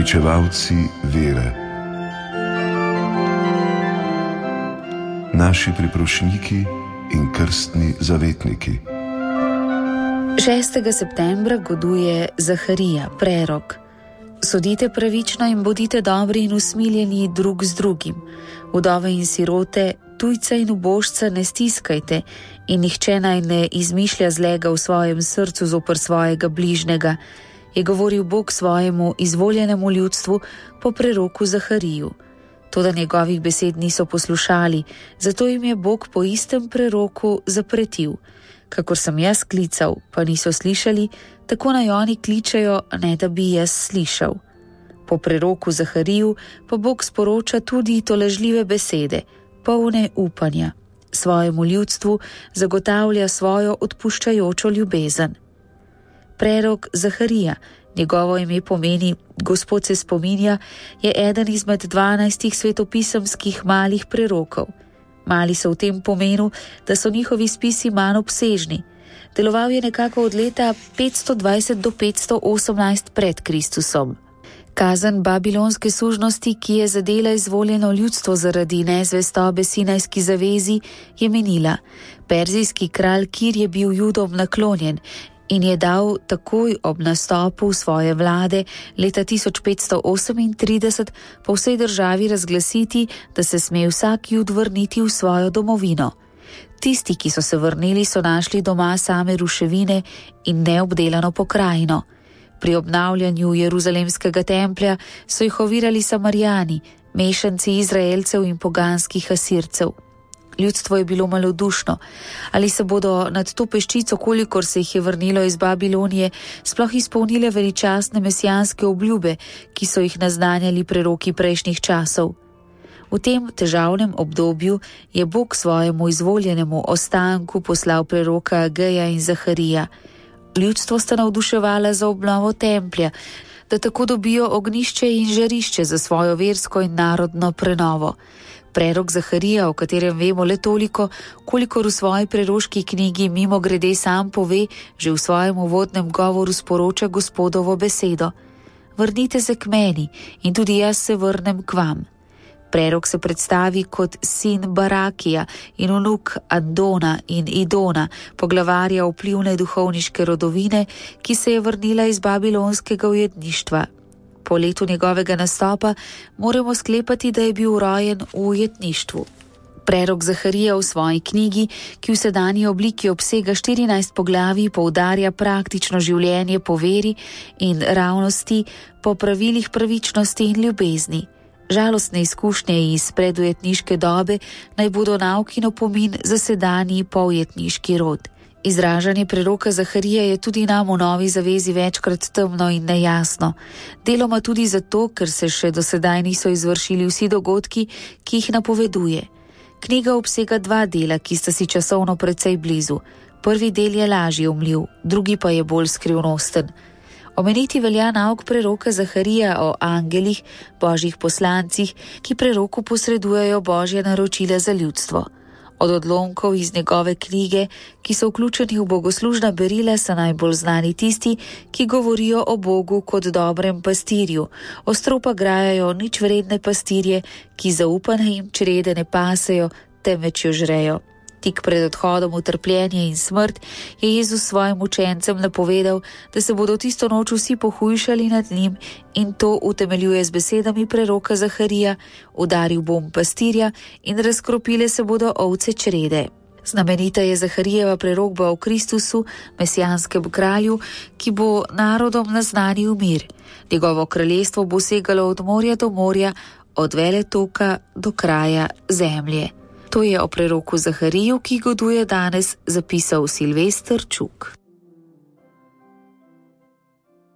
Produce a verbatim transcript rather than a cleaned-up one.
pričevalci vere, naši priprošniki in krstni zavetniki. šestega septembra goduje Zaharija, prerok. Sodite pravično in bodite dobri in usmiljeni drug z drugim. Vdove in sirote, tujca in ubožca ne stiskajte in nihče naj ne izmišlja zlega v svojem srcu zoper svojega bližnjega, je govoril Bog svojemu izvoljenemu ljudstvu po preroku Zahariju. Toda njegovih besed niso poslušali, zato jim je Bog po istem preroku zapretil. Kakor sem jaz klical, pa niso slišali, tako naj oni kličejo, ne da bi jaz slišal. Po preroku Zahariju pa Bog sporoča tudi tolažljive besede, polne upanja. Svojemu ljudstvu zagotavlja svojo odpuščajočo ljubezen. Prerok Zaharija, njegovo ime pomeni Gospod se spominja, je eden izmed dvanajstih svetopisemskih malih prerokov. Mali so v tem pomenu, da so njihovi spisi manj obsežni. Deloval je nekako od leta petsto dvajset do petsto osemnajst pred Kristusom. Kazen babilonske sužnosti, ki je zadela izvoljeno ljudstvo zaradi nezvestobe Sinajski zavezi, je minila. Perzijski kralj Kir je bil Judom naklonjen in je dal takoj ob nastopu svoje vlade leta tisoč petsto osemintrideset po vsej državi razglasiti, da se sme vsak Jud vrniti v svojo domovino. Tisti, ki so se vrnili, so našli doma same ruševine in neobdelano pokrajino. Pri obnavljanju Jeruzalemskega templja so jih ovirali Samarijani, mešanci Izraelcev in poganskih Asircev. Ljudstvo je bilo malodušno. Ali se bodo nad to peščico, kolikor se jih je vrnilo iz Babilonije, sploh izpolnile veličastne mesijanske obljube, ki so jih naznanjali preroki prejšnjih časov? V tem težavnem obdobju je Bog svojemu izvoljenemu ostanku poslal preroka Ageja in Zaharija. Ljudstvo sta navduševala za obnovo templja, da tako dobijo ognjišče in žarišče za svojo versko in narodno prenovo. Prerok Zaharija, o katerem vemo le toliko, kolikor v svoji preroški knjigi mimogrede sam pove, že v svojem uvodnem govoru sporoča Gospodovo besedo. Vrnite se k meni in tudi jaz se vrnem k vam. Prerok se predstavi kot sin Barakija in vnuk Andona in Idona, poglavarja vplivne duhovniške rodovine, ki se je vrnila iz babilonskega ujetništva. Po letu njegovega nastopa moramo sklepati, da je bil rojen v ujetništvu. Prerok Zaharija v svoji knjigi, ki v sedanji obliki obsega štirinajst poglavij, poudarja praktično življenje po veri in ravnosti, po pravilih pravičnosti in ljubezni. Žalostne izkušnje iz predujetniške dobe naj bodo nauk in opomin za sedanji poujetniški rod. Izražanje preroka Zaharija je tudi nam v novi zavezi večkrat temno in nejasno. Deloma tudi zato, ker se še do sedaj niso izvršili vsi dogodki, ki jih napoveduje. Knjiga obsega dva dela, ki sta si časovno precej blizu. Prvi del je lažje umljiv, drugi pa je bolj skrivnosten. Omeniti velja nauk preroka Zaharija o angelih, božjih poslancih, ki preroku posredujejo božja naročila za ljudstvo. Od odlomkov iz njegove knjige, ki so vključeni v bogoslužna berila, so najbolj znani tisti, ki govorijo o Bogu kot dobrem pastirju, ostro pa grajajo nič vredne pastirje, ki zaupane jim črede ne pasejo, temveč jo žrejo. Tik pred odhodom v trpljenje in smrt je Jezus svojim učencem napovedal, da se bodo tisto noč vsi pohujšali nad njim, in to utemeljuje z besedami preroka Zaharija: udaril bom pastirja in razkropile se bodo ovce črede. Znamenita je Zaharijeva prerokba o Kristusu, mesijanskem kralju, ki bo narodom naznanil mir. Njegovo kraljestvo bo segalo od morja do morja, od veletoka do kraja zemlje. To je o preroku Zahariju, ki goduje danes, zapisal Silvester Čuk.